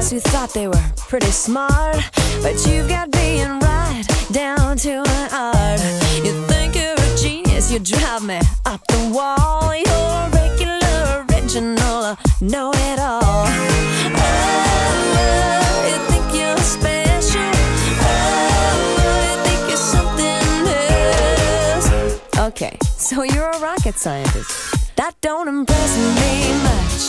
who thought they were pretty smart, but you've got being right down to an art. You think you're a genius, you drive me up the wall. You're a regular, original, know-it-all. Oh, you think you're special. Oh, you think you're something else. Okay, so you're a rocket scientist. That don't impress me much.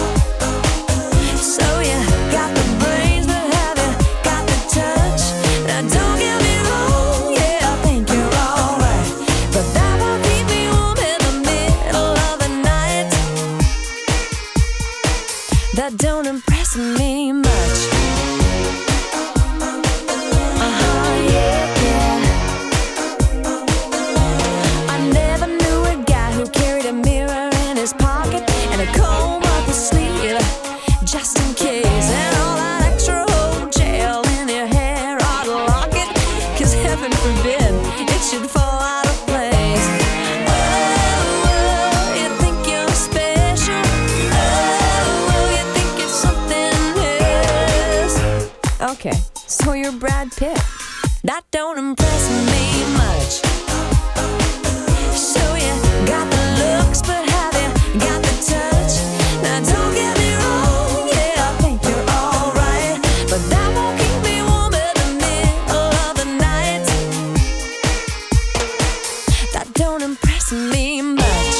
So you got the brains, but have you got the touch? Now don't get me wrong, yeah, I think you're alright, but that won't keep me warm in the middle of the night. That don't impress me much. Yeah. I never knew a guy who carried a mirror in his pocket and a comb up his sleeve, just in case. And all that extra old gel in your hair ought to lock it, 'cause heaven forbid it should fall out of place. Oh, you think you're special. Oh, you think you're something else. Okay, so you're Brad Pitt. That don't impress me much. So you got the looks, but have you got the touch? Now don't get me wrong, yeah, I think you're alright, but that won't keep me warm in the middle of the night. That don't impress me much.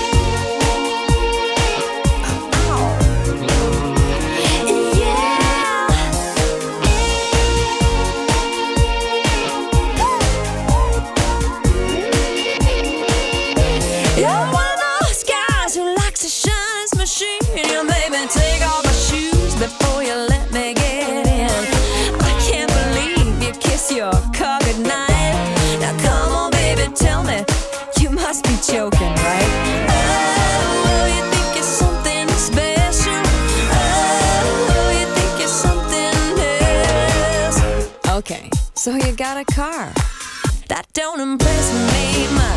You're one of those guys who likes to shine his machine. You made me take off my shoes before you let me get in. I can't believe you kiss your car goodnight. Now come on, baby, tell me, you must be joking, right? Oh, you think you're something special. Oh, you think you're something else. Okay, so you got a car. That don't impress me much.